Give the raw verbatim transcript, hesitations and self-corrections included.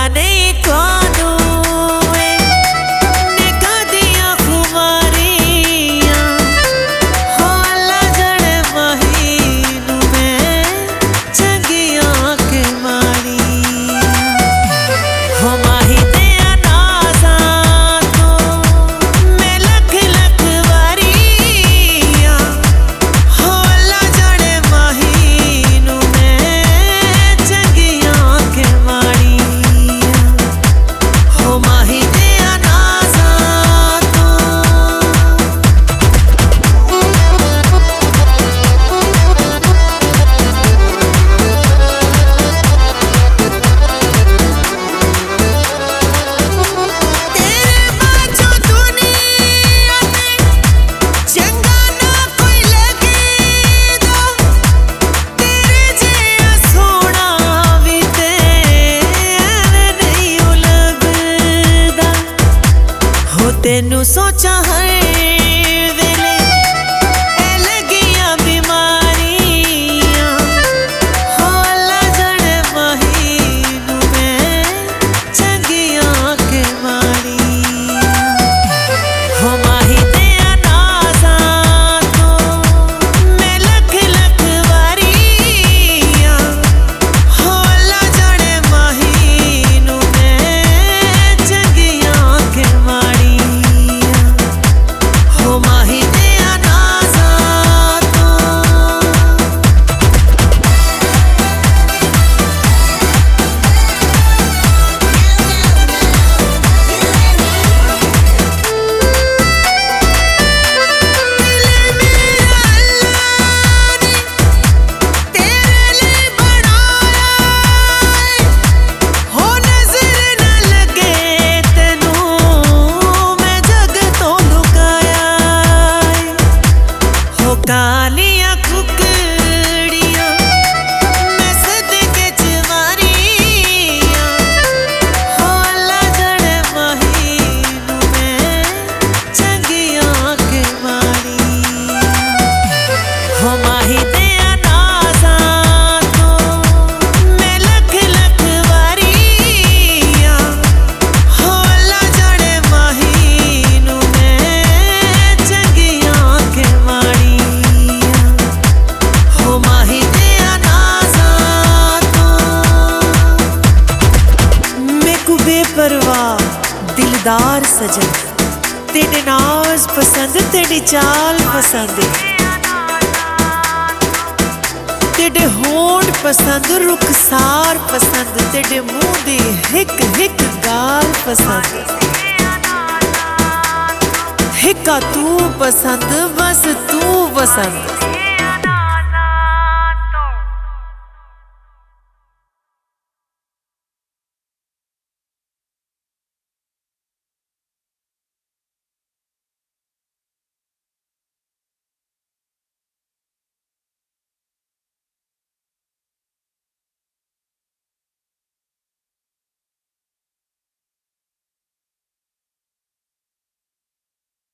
नहीं थानू निगाह दियां खुमारियां हो अल्लाह जड़े महीनू में चंगियां के माड़ियां हो माही दिया नाज़ा तो मैं लख लख वारियां हो अल्लाह जड़े महीनू में चंगियां के माड़ियां हो माही दिया नाज़ा तो तेरे बाजू दुनिया ते चंगा ना कोई लगेदा तेरे जिहा सोहना भी ते एवें नहीं लगदा हो तेनू सोचा हर वेले ए लगियां बीमारियां हो अल्लाह जड़े महीनू में चंगियां के माड़ियां हो माही दिया नाज़ा तो मैं लख लख वारियां हो अल्लाह जड़े महीनू में चंगियां के माड़ियां हो माही दिया नाज़ा तो दिल मेरा अल्लाह ने तेरे लिए बनाया हो नजर न लगे तेनू मैं जग तो लुकाया हो कालियां कुकड़ियां मैं सदके च वारियां हो अल्लाह जड़े महीनू में चंगियां के माड़ियां हो माही दिया नाज़ा तो मैं लख लख वारियां हो अल्लाह जड़े महीनू में चंगियां के माड़ियां हो माही दिया नाज़ा तो मैकू बेपरवाह दिलदार सजन तेरे नाज पसंद तेरी चाल पसंद तेरे होठ पसंद रुखसार पसंद तेरे मुंह दी हिक हिक गाल पसंद हिक्का तू पसंद बस तू पसंद